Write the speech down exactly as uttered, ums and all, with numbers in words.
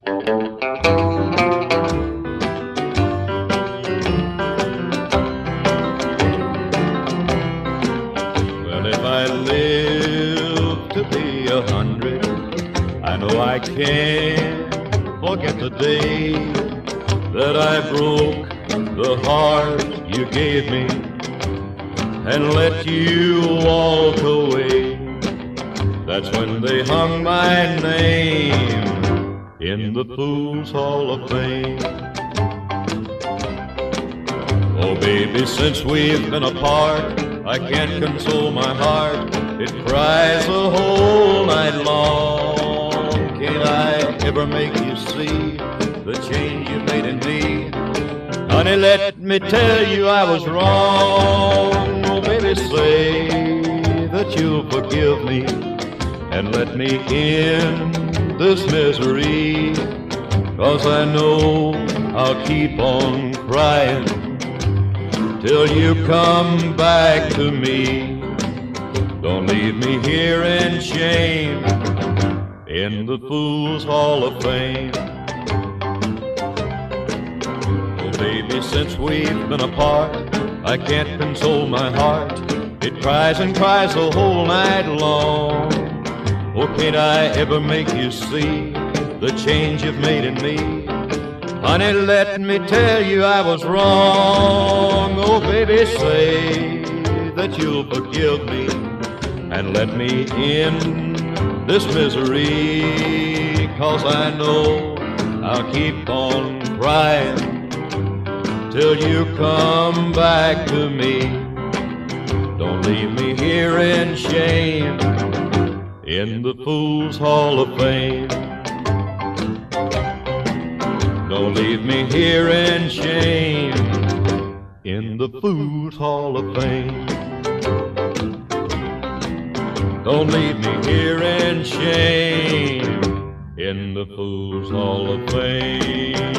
Well, if I live to be a hundred, I know I can't forget the day that I broke the heart you gave me and let you walk away. That's when they hung my name in the Fools Hall of Fame. Oh baby, since we've been apart, I can't console my heart. It cries the whole night long. Can't I ever make you see the change you made in me? Honey, let me tell you I was wrong. Oh baby, say that you'll forgive me and let me end this misery, 'cause I know I'll keep on crying till you come back to me. Don't leave me here in shame in the Fools Hall of Fame. Oh baby, since we've been apart, I can't console my heart. It cries and cries the whole night long. Oh, can't I ever make you see the change you've made in me? Honey, let me tell you I was wrong. Oh, baby, say that you'll forgive me and let me end this misery, 'cause I know I'll keep on crying till you come back to me. Don't leave me here in shame in the Fools Hall of Fame. Don't leave me here in shame in the Fools Hall of Fame. Don't leave me here in shame in the Fools Hall of Fame.